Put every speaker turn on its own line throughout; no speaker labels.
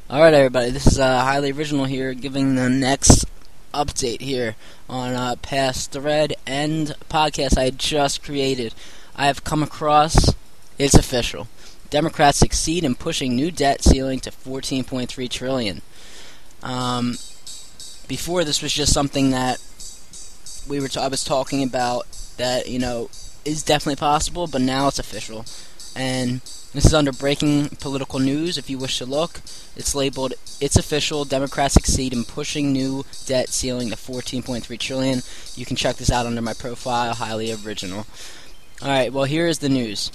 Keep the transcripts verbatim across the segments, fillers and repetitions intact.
Alright everybody, this is uh, Highly Original here, giving the next update here on uh, past thread and podcast I just created. I have come across, it's official. Democrats succeed in pushing new debt ceiling to fourteen point three trillion dollars. Um, before this was just something that we were t- I was talking about that, you know, is definitely possible, but now it's official. And this is under Breaking Political News. If you wish to look, it's labeled, "It's official, Democrats succeed in pushing new debt ceiling to fourteen point three trillion dollars. You can check this out under my profile, Highly Original. Alright, well, here is the news.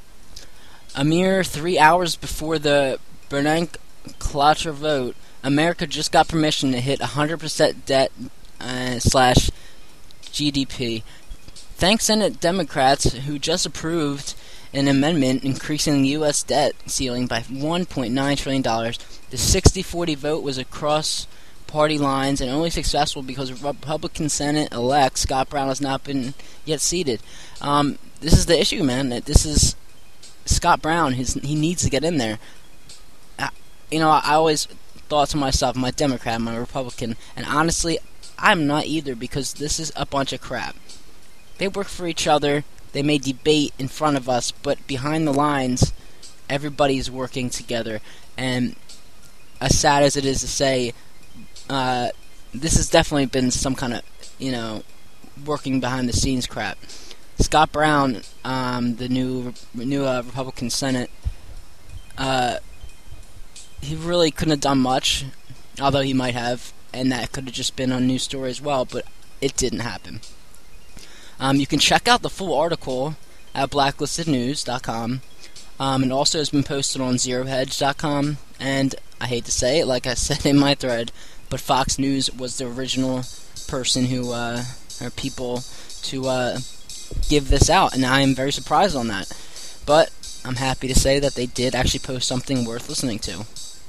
A mere three hours before the Bernanke-Klotter vote, America just got permission to hit one hundred percent debt uh, slash G D P. Thanks Senate Democrats, who just approved an amendment increasing the U S debt ceiling by one point nine trillion dollars. The sixty forty vote was across party lines and only successful because Republican Senate-elect Scott Brown has not been yet seated. Um, this is the issue, man. That this is Scott Brown. His, he needs to get in there. I, you know, I, I always thought to myself, I'm a Democrat, I'm a Republican, and honestly, I'm not either, because this is a bunch of crap. They work for each other. They may debate in front of us, but behind the lines, everybody's working together. And as sad as it is to say, uh, this has definitely been some kind of, you know, working behind the scenes crap. Scott Brown, um, the new new uh, Republican Senate, uh, he really couldn't have done much, although he might have, and that could have just been a news story as well, but it didn't happen. Um, you can check out the full article at blacklisted news dot com. Um, it also has been posted on zero hedge dot com. And I hate to say it, like I said in my thread, but Fox News was the original person who, uh, or people to uh, give this out. And I am very surprised on that. But I'm happy to say that they did actually post something worth listening to.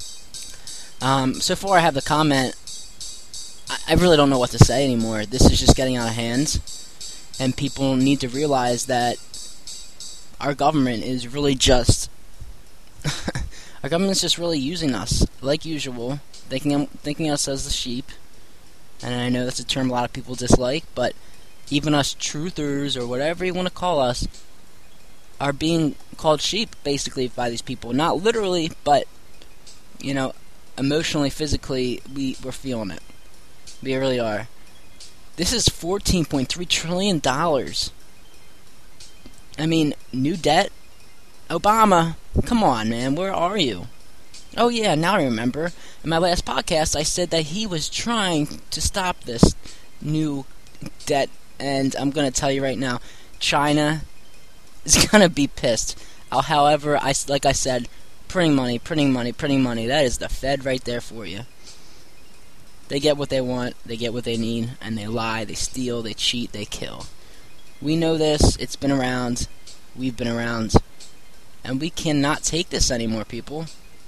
Um, so far I have the comment, I, I really don't know what to say anymore. This is just getting out of hand. And people need to realize that our government is really just... our government's just really using us, like usual, thinking thinking us as the sheep. And I know that's a term a lot of people dislike, but even us truthers, or whatever you want to call us, are being called sheep, basically, by these people. Not literally, but, you know, emotionally, physically, we, we're feeling it. We really are. This is fourteen point three trillion dollars. I mean, new debt? Obama, come on, man, where are you? Oh yeah, now I remember. In my last podcast, I said that he was trying to stop this new debt, and I'm going to tell you right now, China is going to be pissed. Uh, however, I, like I said, printing money, printing money, printing money, that is the Fed right there for you. They get what they want, they get what they need, and they lie, they steal, they cheat, they kill. We know this, it's been around, we've been around, and we cannot take this anymore, people.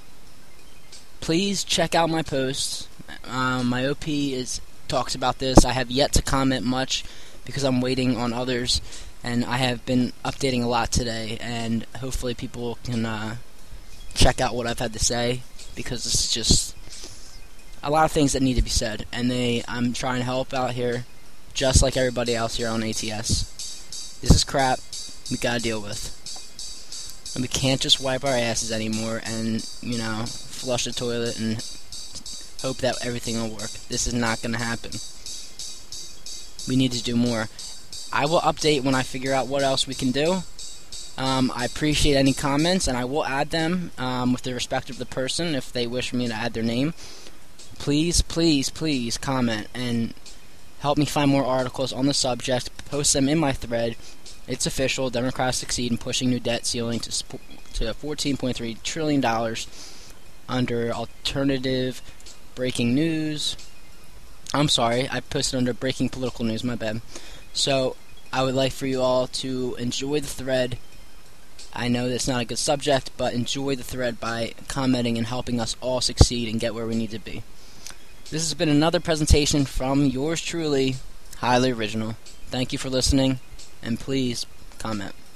Please check out my posts. Um, my O P is talks about this. I have yet to comment much because I'm waiting on others, and I have been updating a lot today, and hopefully people can uh, check out what I've had to say, because it's just a lot of things that need to be said, and they I'm trying to help out here, just like everybody else here on A T S. This is crap we gotta deal with, and we can't just wipe our asses anymore and, you know, flush the toilet and hope that everything will work. This is not gonna happen. We need to do more. I will update when I figure out what else we can do. Um, I appreciate any comments, and I will add them um, with the respect of the person if they wish me to add their name. Please, please, please comment and help me find more articles on the subject. Post them in my thread. It's official. Democrats succeed in pushing new debt ceiling to sp- to fourteen point three trillion dollars under alternative breaking news. I'm sorry, I posted under Breaking Political News, my bad. So, I would like for you all to enjoy the thread. I know that's not a good subject, but enjoy the thread by commenting and helping us all succeed and get where we need to be. This has been another presentation from yours truly, Highly Original. Thank you for listening, and please comment.